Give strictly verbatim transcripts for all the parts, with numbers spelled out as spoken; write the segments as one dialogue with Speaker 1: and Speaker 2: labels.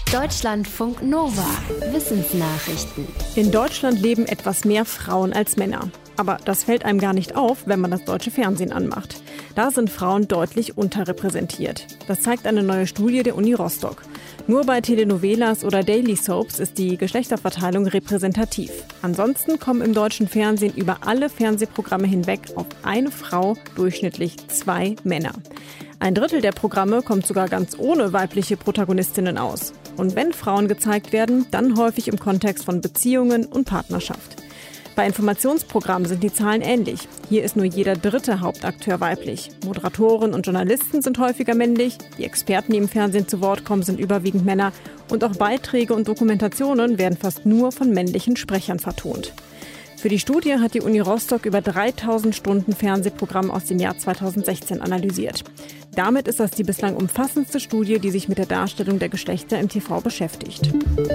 Speaker 1: Deutschlandfunk Nova. Wissensnachrichten.
Speaker 2: In Deutschland leben etwas mehr Frauen als Männer. Aber das fällt einem gar nicht auf, wenn man das deutsche Fernsehen anmacht. Da sind Frauen deutlich unterrepräsentiert. Das zeigt eine neue Studie der Uni Rostock. Nur bei Telenovelas oder Daily Soaps ist die Geschlechterverteilung repräsentativ. Ansonsten kommen im deutschen Fernsehen über alle Fernsehprogramme hinweg auf eine Frau durchschnittlich zwei Männer. Ein Drittel der Programme kommt sogar ganz ohne weibliche Protagonistinnen aus. Und wenn Frauen gezeigt werden, dann häufig im Kontext von Beziehungen und Partnerschaft. Bei Informationsprogrammen sind die Zahlen ähnlich. Hier ist nur jeder dritte Hauptakteur weiblich. Moderatoren und Journalisten sind häufiger männlich, die Experten, die im Fernsehen zu Wort kommen, sind überwiegend Männer und auch Beiträge und Dokumentationen werden fast nur von männlichen Sprechern vertont. Für die Studie hat die Uni Rostock über dreitausend Stunden Fernsehprogramm aus dem Jahr zweitausendsechzehn analysiert. Damit ist das die bislang umfassendste Studie, die sich mit der Darstellung der Geschlechter im T V beschäftigt.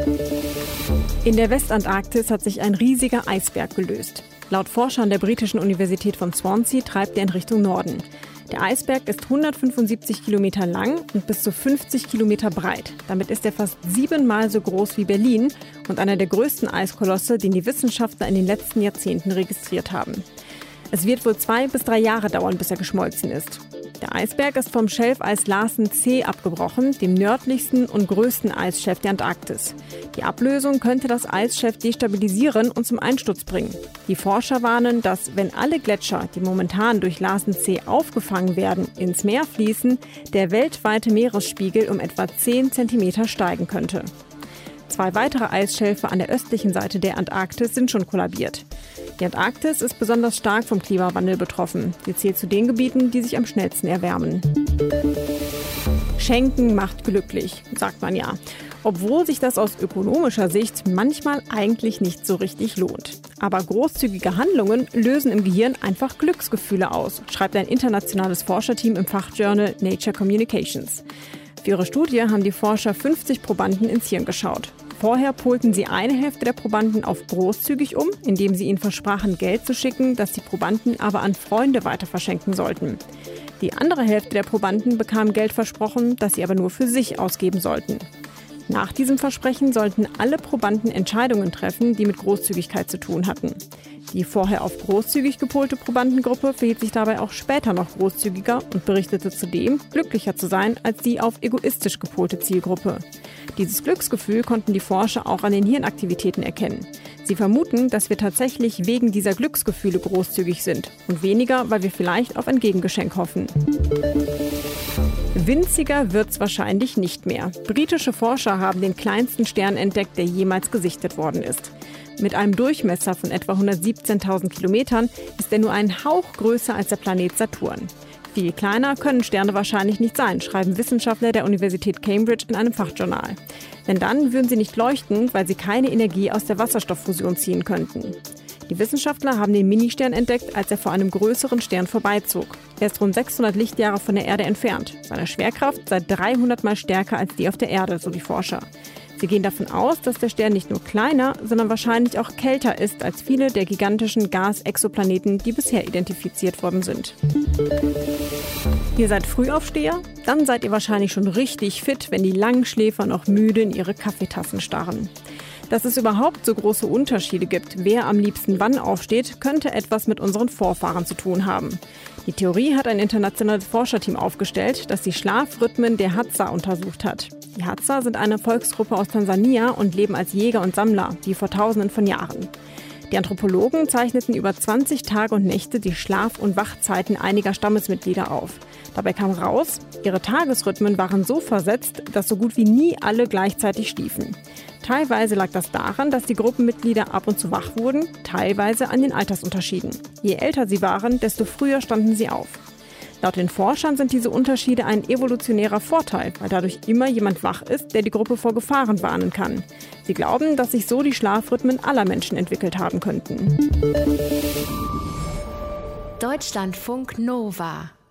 Speaker 2: In der Westantarktis hat sich ein riesiger Eisberg gelöst. Laut Forschern der britischen Universität von Swansea treibt er in Richtung Norden. Der Eisberg ist hundertfünfundsiebzig Kilometer lang und bis zu fünfzig Kilometer breit. Damit ist er fast siebenmal so groß wie Berlin und einer der größten Eiskolosse, den die Wissenschaftler in den letzten Jahrzehnten registriert haben. Es wird wohl zwei bis drei Jahre dauern, bis er geschmolzen ist. Der Eisberg ist vom Schelfeis Larsen C abgebrochen, dem nördlichsten und größten Eisshelf der Antarktis. Die Ablösung könnte das Eisshelf destabilisieren und zum Einsturz bringen. Die Forscher warnen, dass, wenn alle Gletscher, die momentan durch Larsen C aufgefangen werden, ins Meer fließen, der weltweite Meeresspiegel um etwa zehn Zentimeter steigen könnte. Zwei weitere Eisschelfe an der östlichen Seite der Antarktis sind schon kollabiert. Die Antarktis ist besonders stark vom Klimawandel betroffen. Sie zählt zu den Gebieten, die sich am schnellsten erwärmen. Schenken macht glücklich, sagt man ja. Obwohl sich das aus ökonomischer Sicht manchmal eigentlich nicht so richtig lohnt. Aber großzügige Handlungen lösen im Gehirn einfach Glücksgefühle aus, schreibt ein internationales Forscherteam im Fachjournal Nature Communications. Für ihre Studie haben die Forscher fünfzig Probanden ins Hirn geschaut. Vorher polten sie eine Hälfte der Probanden auf großzügig um, indem sie ihnen versprachen, Geld zu schicken, das die Probanden aber an Freunde weiter verschenken sollten. Die andere Hälfte der Probanden bekam Geld versprochen, das sie aber nur für sich ausgeben sollten. Nach diesem Versprechen sollten alle Probanden Entscheidungen treffen, die mit Großzügigkeit zu tun hatten. Die vorher auf großzügig gepolte Probandengruppe verhielt sich dabei auch später noch großzügiger und berichtete zudem, glücklicher zu sein als die auf egoistisch gepolte Zielgruppe. Dieses Glücksgefühl konnten die Forscher auch an den Hirnaktivitäten erkennen. Sie vermuten, dass wir tatsächlich wegen dieser Glücksgefühle großzügig sind und weniger, weil wir vielleicht auf ein Gegengeschenk hoffen. Winziger wird's wahrscheinlich nicht mehr. Britische Forscher haben den kleinsten Stern entdeckt, der jemals gesichtet worden ist. Mit einem Durchmesser von etwa hundertsiebzehntausend Kilometern ist er nur einen Hauch größer als der Planet Saturn. Viel kleiner können Sterne wahrscheinlich nicht sein, schreiben Wissenschaftler der Universität Cambridge in einem Fachjournal. Denn dann würden sie nicht leuchten, weil sie keine Energie aus der Wasserstofffusion ziehen könnten. Die Wissenschaftler haben den Ministern entdeckt, als er vor einem größeren Stern vorbeizog. Er ist rund sechshundert Lichtjahre von der Erde entfernt. Seine Schwerkraft sei dreihundert Mal stärker als die auf der Erde, so die Forscher. Sie gehen davon aus, dass der Stern nicht nur kleiner, sondern wahrscheinlich auch kälter ist als viele der gigantischen Gas-Exoplaneten, die bisher identifiziert worden sind. Ihr seid Frühaufsteher? Dann seid ihr wahrscheinlich schon richtig fit, wenn die Langschläfer noch müde in ihre Kaffeetassen starren. Dass es überhaupt so große Unterschiede gibt, wer am liebsten wann aufsteht, könnte etwas mit unseren Vorfahren zu tun haben. Die Theorie hat ein internationales Forscherteam aufgestellt, das die Schlafrhythmen der Hadza untersucht hat. Die Hadza sind eine Volksgruppe aus Tansania und leben als Jäger und Sammler, wie vor Tausenden von Jahren. Die Anthropologen zeichneten über zwanzig Tage und Nächte die Schlaf- und Wachzeiten einiger Stammesmitglieder auf. Dabei kam raus, ihre Tagesrhythmen waren so versetzt, dass so gut wie nie alle gleichzeitig schliefen. Teilweise lag das daran, dass die Gruppenmitglieder ab und zu wach wurden, teilweise an den Altersunterschieden. Je älter sie waren, desto früher standen sie auf. Laut den Forschern sind diese Unterschiede ein evolutionärer Vorteil, weil dadurch immer jemand wach ist, der die Gruppe vor Gefahren warnen kann. Sie glauben, dass sich so die Schlafrhythmen aller Menschen entwickelt haben könnten.
Speaker 1: Deutschlandfunk Nova.